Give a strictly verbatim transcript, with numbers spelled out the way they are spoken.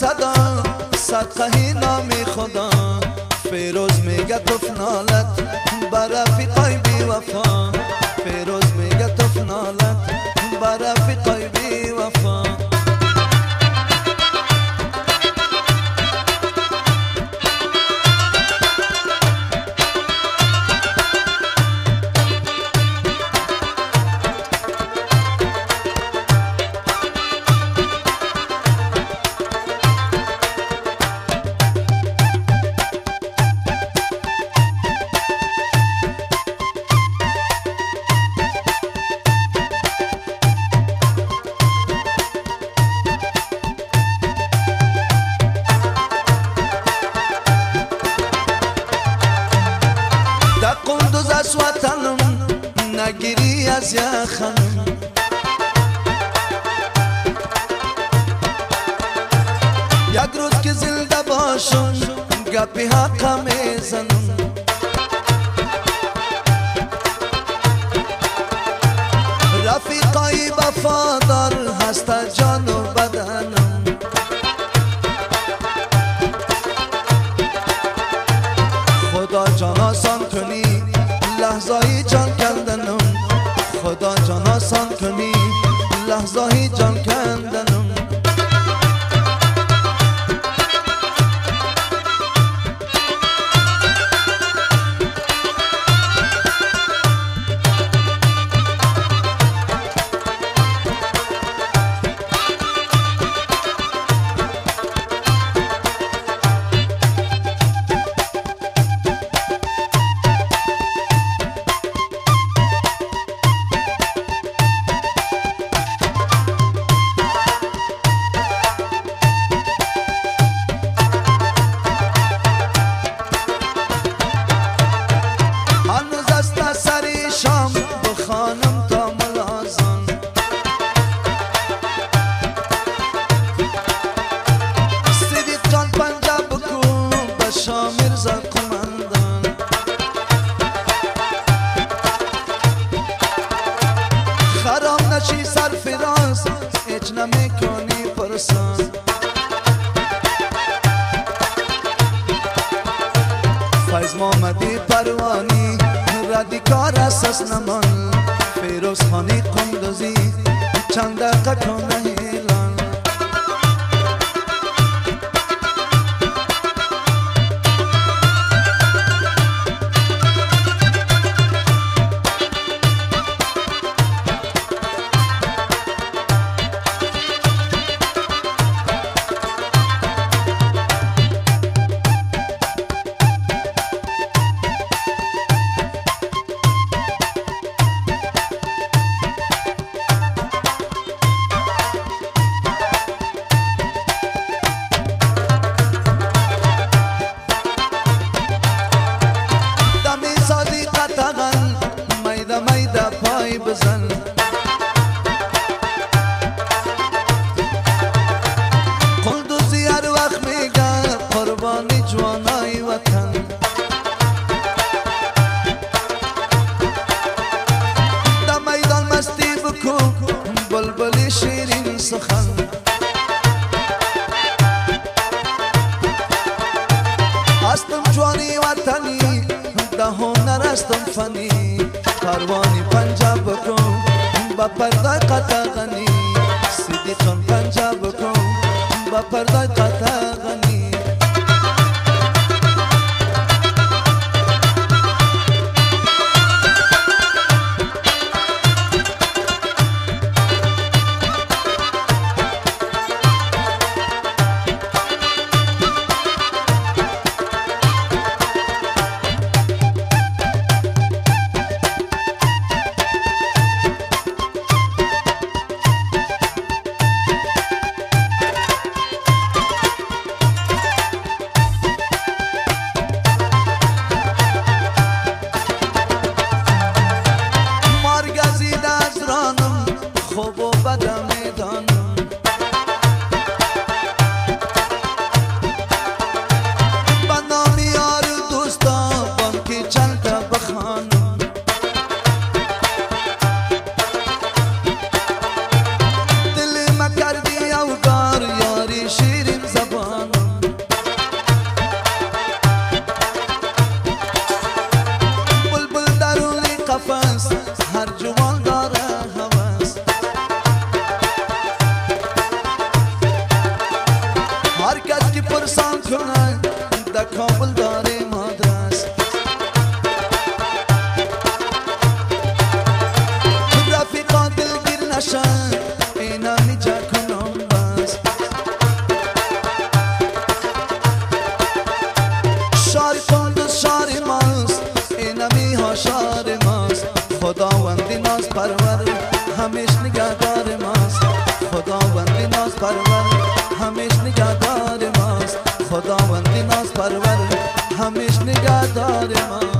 صدا صدقه نامی خدا فیروز میگه توف نالت بر رفیقای بی وفا فیروز میگه توف نالت بر رفیقای بی وفا قندوز از وطنم نگیری از یخنم یک روز که زنده باشم گپی حقا میزنم رفیقای وفادار هست جان و بدنم خدا جان آسان کنی لحظایی جان کندنم خدا جان آسان کنی لحظایی جان کندنم خراب نشی سرفراز هیچ نمیکنی پرسان فیض محمدی پروانی ردیکار اساس نمان فیروز خانی قندوزی چند دقیقه کنه هیلان بزن قندوزی هر وقت میگه قربانی جوانای وطن در میدان مستی بکو بلبلی شیرین سخن هستم جوانی وطنی ده هنر هستم فنی پروانی پنجاب بکن با پردای قطع غنی سیدی چون پنجاب بکن با پردای قطع غنی خوب و بدم میدانم با نام یار دوستا بانکی چند تا بخوانم دل ما کردی اوگار یاری شیرین زبان همیش نگهدار ماست خداوندی ناز پرور همیش نگهدار ماست خداوندی ناز پرور همیش نگهدار ماست